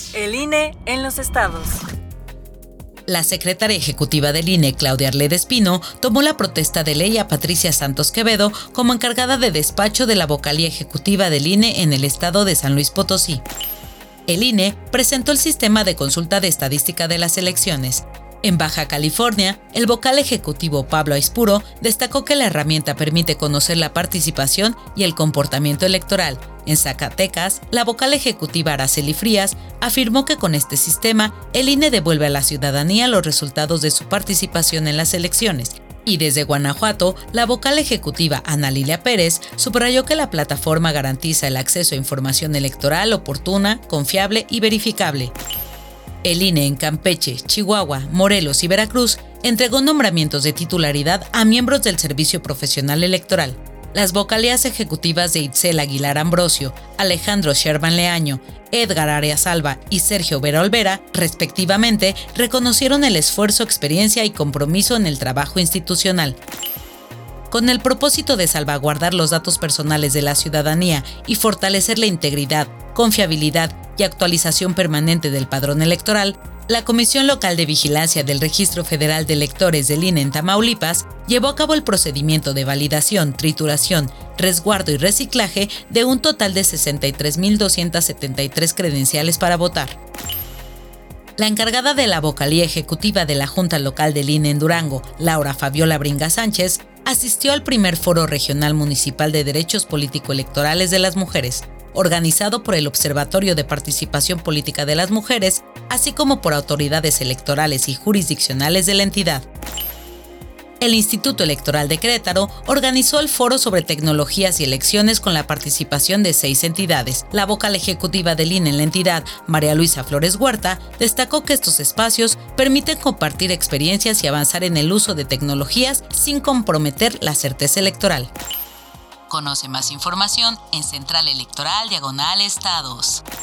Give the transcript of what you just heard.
El INE en los estados. La secretaria ejecutiva del INE, Claudia Arleda Espino, tomó la protesta de ley a Patricia Santos Quevedo como encargada de despacho de la vocalía ejecutiva del INE en el estado de San Luis Potosí. El INE presentó el sistema de consulta de estadística de las elecciones. En Baja California, el vocal ejecutivo Pablo Aispuro destacó que la herramienta permite conocer la participación y el comportamiento electoral. En Zacatecas, la vocal ejecutiva Araceli Frías afirmó que con este sistema, el INE devuelve a la ciudadanía los resultados de su participación en las elecciones. Y desde Guanajuato, la vocal ejecutiva Ana Lilia Pérez subrayó que la plataforma garantiza el acceso a información electoral oportuna, confiable y verificable. El INE en Campeche, Chihuahua, Morelos y Veracruz entregó nombramientos de titularidad a miembros del Servicio Profesional Electoral. Las vocalías ejecutivas de Itzel Aguilar Ambrosio, Alejandro Sherman Leaño, Edgar Arias Alba y Sergio Vera Olvera, respectivamente, reconocieron el esfuerzo, experiencia y compromiso en el trabajo institucional. Con el propósito de salvaguardar los datos personales de la ciudadanía y fortalecer la integridad, confiabilidad y actualización permanente del padrón electoral, la Comisión Local de Vigilancia del Registro Federal de Electores del INE en Tamaulipas llevó a cabo el procedimiento de validación, trituración, resguardo y reciclaje de un total de 63,273 credenciales para votar. La encargada de la vocalía ejecutiva de la Junta Local del INE en Durango, Laura Fabiola Bringa Sánchez, asistió al primer Foro Regional Municipal de Derechos Político-Electorales de las Mujeres, organizado por el Observatorio de Participación Política de las Mujeres, así como por autoridades electorales y jurisdiccionales de la entidad. El Instituto Electoral de Querétaro organizó el foro sobre tecnologías y elecciones con la participación de 6 entidades. La vocal ejecutiva del INE en la entidad, María Luisa Flores Huerta, destacó que estos espacios permiten compartir experiencias y avanzar en el uso de tecnologías sin comprometer la certeza electoral. Conoce más información en Central Electoral /Estados.